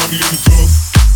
find me in the club.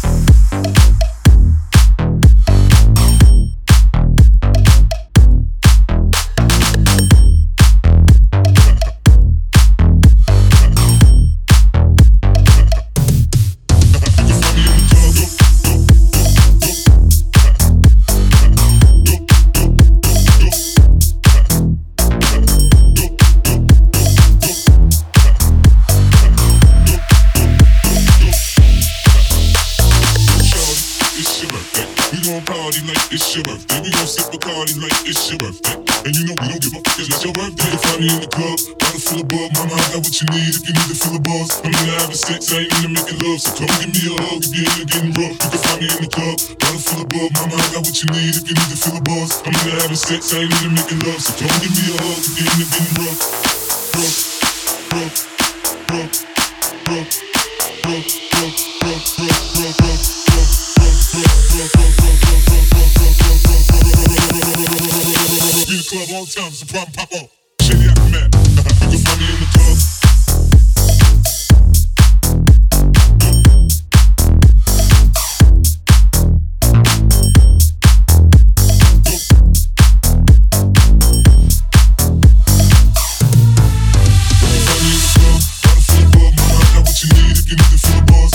Party like it's your birthday. We gon' sip Bacardi like it's your birthday. And you know we don't give up, cause it's your birthday. You find me in the club, bottle full of bug. Mama, I got what you need if you need to fill the buzz. I'm into having sex, I ain't into making love. So come give me a hug if you're into getting rough. You can find me in the club, bottle full of bug. Mama, I got what you need if you need to fill the buzz. I'm into having sex, I ain't into making love. So come give me a hug if you're into getting rough. Rough, rough, rough, rough, rough, rough, rough, rough, rough, rough. In the club all the time, it's a problem, pop off. Shady aftermath. You can find me in the club. You can find me in the club. Bottle full of bug, mama, I got what you need if you need to fill the bars.